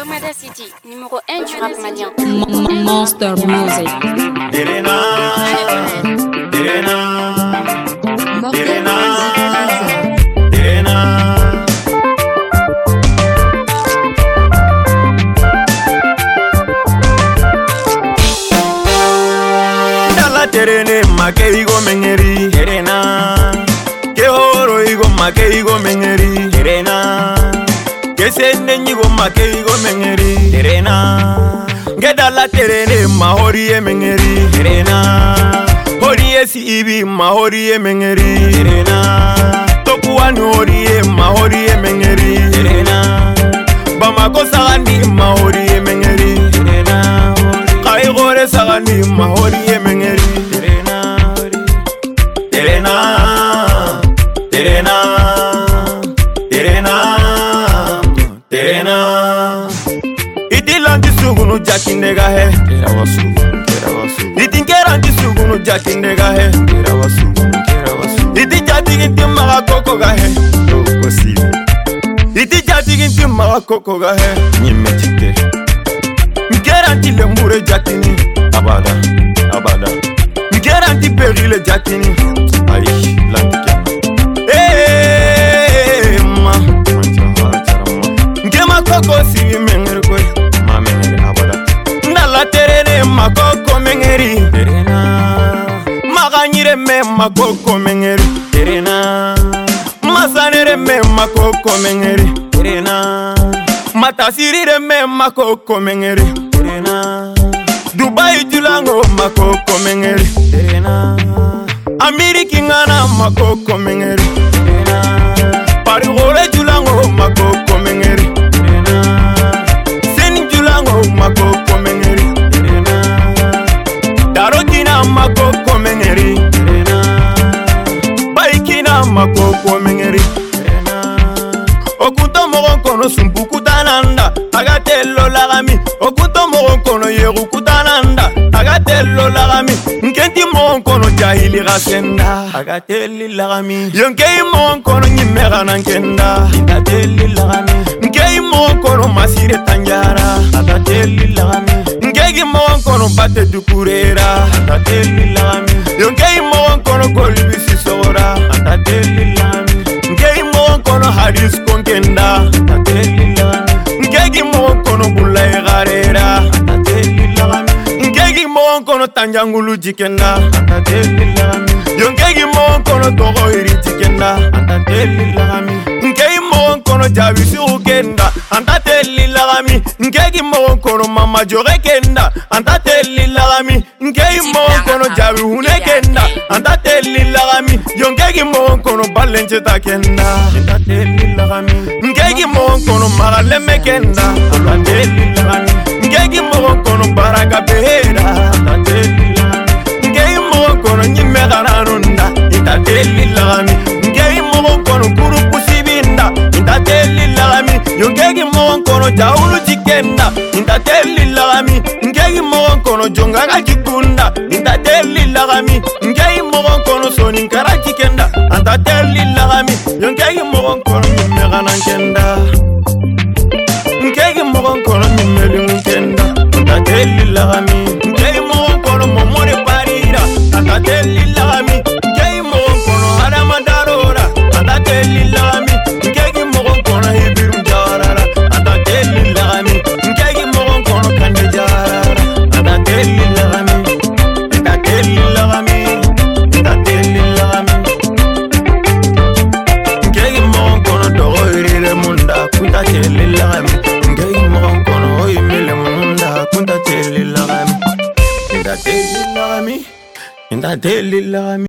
Komada City, numéro 1 du rap malien. Monster Music. Irena, Irena, Irena, Irena. Dala terene make igo mengeri Irena. Ke horo igo make igo mengeri Irena. Que sende nyigo make igo mengeri Irena. Gedala terene mahori e mengeri Irena. Hori e si ibi mahori e mengeri Irena. Tokuani hori e mahori e mengeri Irena. Bamako sagani mahori e mengeri Irena. Kai gore sagani mahori e mengeri Irena. Irena. Irena. Irena. Irena. Idilanti sugunu jakindega he kera wasu itinkeranti sugunu jakindega he kera wasu itijatiginti maga koko ga he kosi itijatiginti maga koko ga he nyimechike nkeranti lembure jakini abada nkeranti perile jakini ai lantike ma nkema koko sivi mengere koy terene makoko mengeri Terena. Maganyire me makoko mengeri Terena. Masanere me makoko mengeri Terena. Matasirire me makoko mengeri Terena. Dubai tulango makoko mengeri Terena. Ameriki ngana makoko mengeri Terena. Parigole tulango makoko mengeri Terena. Seni tulango makoko mengeri makoko mengeri baikina makoko mengeri okunto mogon kono sumpuku tananda agatello lagami okunto mogon kono yeru kutananda agatello lagami nkenti mogon kono jahili gasenda agatelli lagami yonkei mogon kono nyimera nankenda agatelli lagami nkei mogon kono masire tanjara agatelli lagami ngegi mogon kono bate dukurera atatelli lagami yonkei mogon kono kolbisi sora atatelli lagami ngei mogon kono hadis konkenda atatelli lagami ngegi mogon kono bulay garera atatelli lagami ngegi mogon kono tanjangulu jikenda atatelli lagami yonkegi mogon kono togo iri jikenda atatelli lagami ngei mogon kono jabisi ukenda atatelli lagami ngegi mogon kono mama jore kenda antatelli lagami ngei mogon kono jabi hune kenda antatelli lagami yongegi mogon kono balenche ta kenda antatelli lagami ngegi mogon kono magaleme kenda antatelli lagami ngegi mogon kono baraka behera antatelli lagami ngei mogon kono nyimme garanunda antatelli lagami ngei mogon kono kuru kusibinda antatelli lagami yongegi mogon kono jaulu jikenda antatelli lagami ngei mogon kono jonganga jikunda antatelli lagami ngei mogon kono sonin karaki kenda antatelli lagami yongegi mogon kono nyimegana kenda ngei mogon kono nyimeli kenda antatelli lagami ngei mogon kono momore parira antatelli lagami ngei mogon kono adama darora antatelli lagami ngei mogon kono hibiru jarara antatelli lagami ngei mogon kono kande jarara antatelli lagami antatelli lagami antatelli lagami ngei mogon kono dogoirire munda kuntatelli lagami ngei mogon kono oyimile munda kuntatelli lagami antatelli lagami antatelli lagami